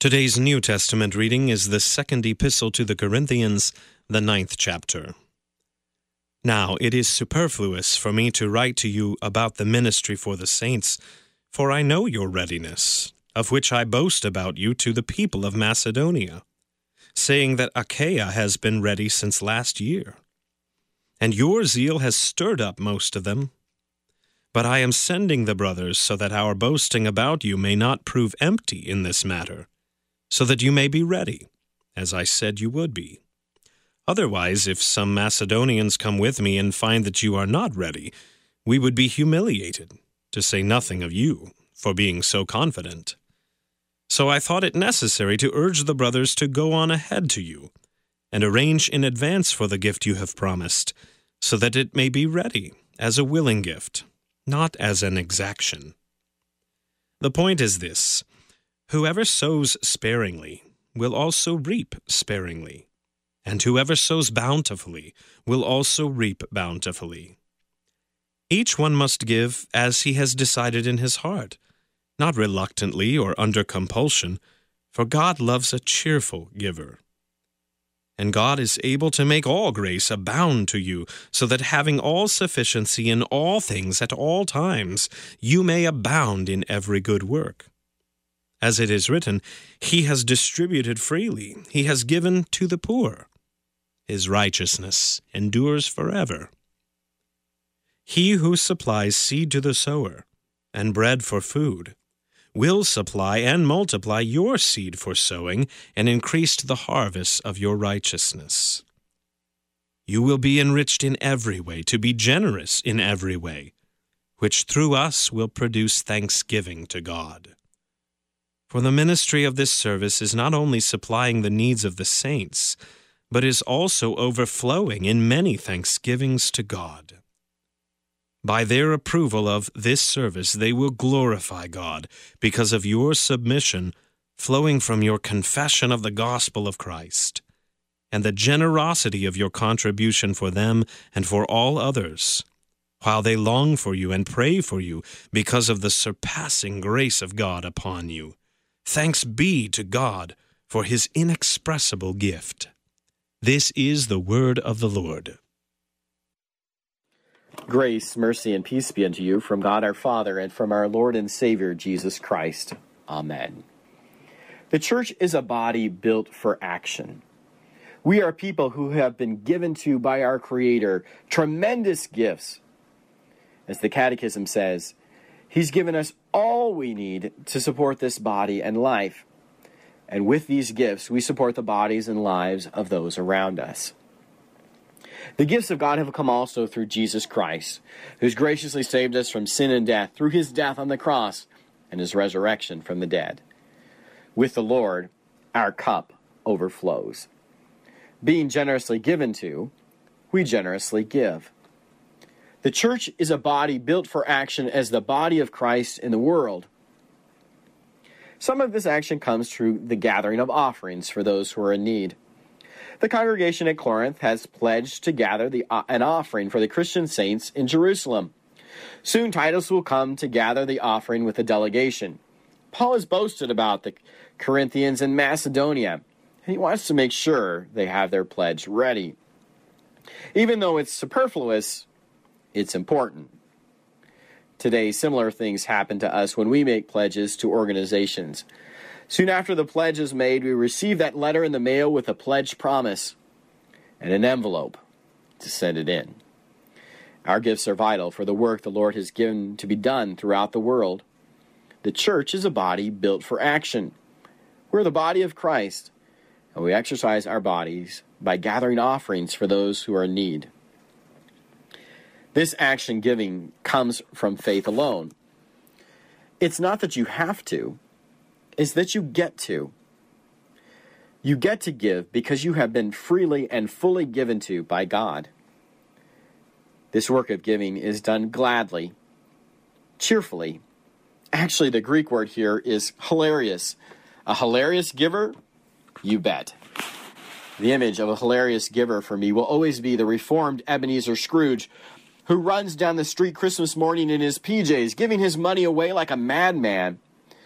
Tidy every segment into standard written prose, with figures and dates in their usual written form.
Today's New Testament reading is the second epistle to the Corinthians, the 9th chapter. Now it is superfluous for me to write to you about the ministry for the saints, for I know your readiness, of which I boast about you to the people of Macedonia, saying that Achaia has been ready since last year. And your zeal has stirred up most of them. But I am sending the brothers so that our boasting about you may not prove empty in this matter, so that you may be ready, as I said you would be. Otherwise, if some Macedonians come with me and find that you are not ready, we would be humiliated, to say nothing of you, for being so confident. So I thought it necessary to urge the brothers to go on ahead to you, and arrange in advance for the gift you have promised, so that it may be ready as a willing gift, not as an exaction. The point is this: whoever sows sparingly will also reap sparingly, and whoever sows bountifully will also reap bountifully. Each one must give as he has decided in his heart, not reluctantly or under compulsion, for God loves a cheerful giver. And God is able to make all grace abound to you, so that having all sufficiency in all things at all times, you may abound in every good work. As it is written, He has distributed freely, He has given to the poor. His righteousness endures forever. He who supplies seed to the sower and bread for food will supply and multiply your seed for sowing and increase the harvest of your righteousness. You will be enriched in every way, to be generous in every way, which through us will produce thanksgiving to God. For the ministry of this service is not only supplying the needs of the saints, but is also overflowing in many thanksgivings to God. By their approval of this service, they will glorify God because of your submission flowing from your confession of the gospel of Christ, and the generosity of your contribution for them and for all others, while they long for you and pray for you because of the surpassing grace of God upon you. Thanks be to God for His inexpressible gift. This is the word of the Lord. Grace, mercy, and peace be unto you from God our Father and from our Lord and Savior Jesus Christ. Amen. The church is a body built for action. We are people who have been given to by our Creator tremendous gifts. As the Catechism says, He's given us all we need to support this body and life. And with these gifts, we support the bodies and lives of those around us. The gifts of God have come also through Jesus Christ, who's graciously saved us from sin and death through His death on the cross and His resurrection from the dead. With the Lord, our cup overflows. Being generously given to, we generously give. The church is a body built for action as the body of Christ in the world. Some of this action comes through the gathering of offerings for those who are in need. The congregation at Corinth has pledged to gather an offering for the Christian saints in Jerusalem. Soon Titus will come to gather the offering with a delegation. Paul has boasted about the Corinthians in Macedonia, and he wants to make sure they have their pledge ready. Even though it's superfluous, it's important. Today, similar things happen to us when we make pledges to organizations. Soon after the pledge is made, we receive that letter in the mail with a pledge promise and an envelope to send it in. Our gifts are vital for the work the Lord has given to be done throughout the world. The church is a body built for action. We're the body of Christ, and we exercise our bodies by gathering offerings for those who are in need. This action giving comes from faith alone. It's not that you have to, it's that you get to. You get to give because you have been freely and fully given to by God. This work of giving is done gladly, cheerfully. Actually, the Greek word here is hilarious. A hilarious giver? You bet. The image of a hilarious giver for me will always be the reformed Ebenezer Scrooge, who runs down the street Christmas morning in his PJs, giving his money away like a madman.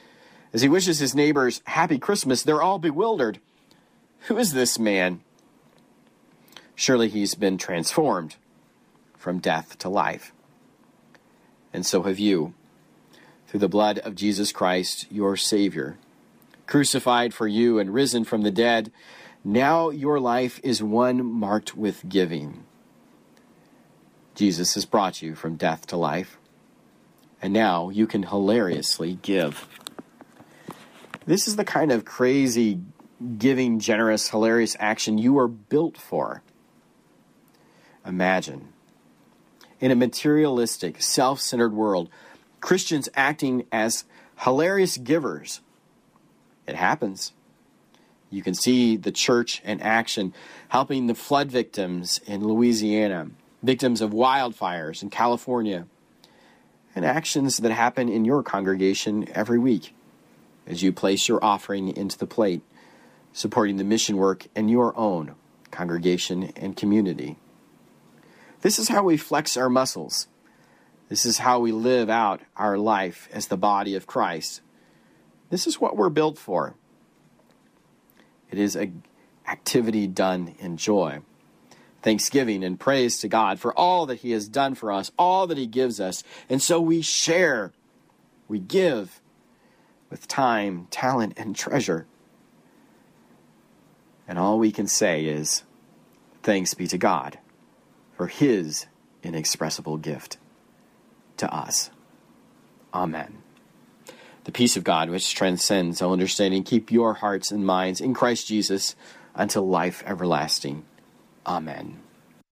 As he wishes his neighbors happy Christmas, they're all bewildered. Who is this man? Surely he's been transformed from death to life. And so have you, through the blood of Jesus Christ, your Savior, crucified for you and risen from the dead. Now your life is one marked with giving. Jesus has brought you from death to life, and now you can hilariously give. This is the kind of crazy, giving, generous, hilarious action you are built for. Imagine, in a materialistic, self-centered world, Christians acting as hilarious givers. It happens. You can see the church in action, helping the flood victims in Louisiana, victims of wildfires in California, and actions that happen in your congregation every week as you place your offering into the plate, supporting the mission work in your own congregation and community. This is how we flex our muscles. This is how we live out our life as the body of Christ. This is what we're built for. It is an activity done in joy. Thanksgiving and praise to God for all that he has done for us, all that he gives us. And so we share, we give with time, talent, and treasure. And all we can say is, thanks be to God for his inexpressible gift to us. Amen. The peace of God, which transcends all understanding, keep your hearts and minds in Christ Jesus until life everlasting. Amen.